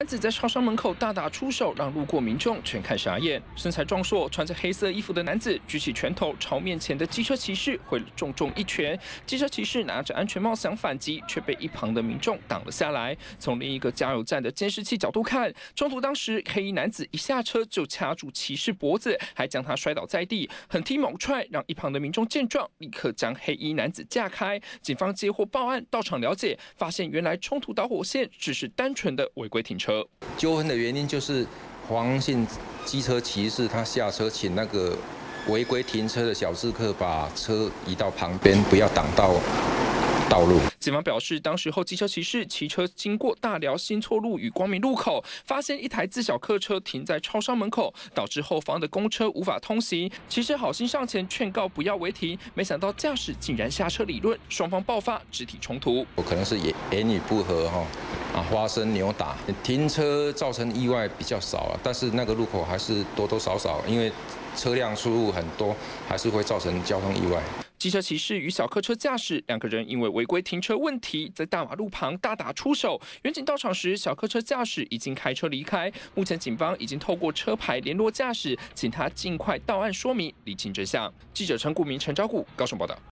子在超商门口大打出手，让路过民众全看傻眼。身材壮硕、穿着黑色衣服的男子举起拳头朝面前的机车骑士挥了重重一拳。机车骑士拿着安全帽想反击，却被一旁的民众挡了下来。从另一个加油站的监视器角度看，冲突当时黑衣男子一下车就掐住骑士脖子，还将他摔倒在地，狠踢猛踹，让一旁的民众见状立刻将黑衣男子架开。警方接获报案，到场了解，发现原来冲突导火线只是单纯的违规停车。 纠纷的原因就是黄姓机车骑士他下车请那个违规停车的小自客把车移到旁边，不要挡到道路。 警方表示，当时候机车骑士骑车经过大寮新错路与光明路口，发现一台自小客车停在超商门口，导致后方的公车无法通行。骑士好心上前劝告不要违停，没想到驾驶竟然下车理论，双方爆发肢体冲突。 可能是言语不合发生扭打，停车造成意外比较少但是那个路口还是多多少少，因为车辆出入很多，还是会造成交通意外。 机车骑士与小客车驾驶两个人因为违规停车问题，在大马路旁大打出手。远警到场时，小客车驾驶已经开车离开。目前警方已经透过车牌联络驾驶，请他尽快到案说明，厘清真相。记者陈谷明、陈昭谷高雄报道。